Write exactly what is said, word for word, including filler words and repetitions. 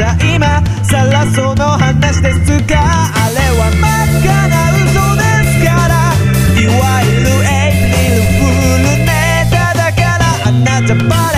た今さらその話ですか。あれは真っ赤な嘘ですから、いわゆるエイプリルフールネタだから、あなたバレ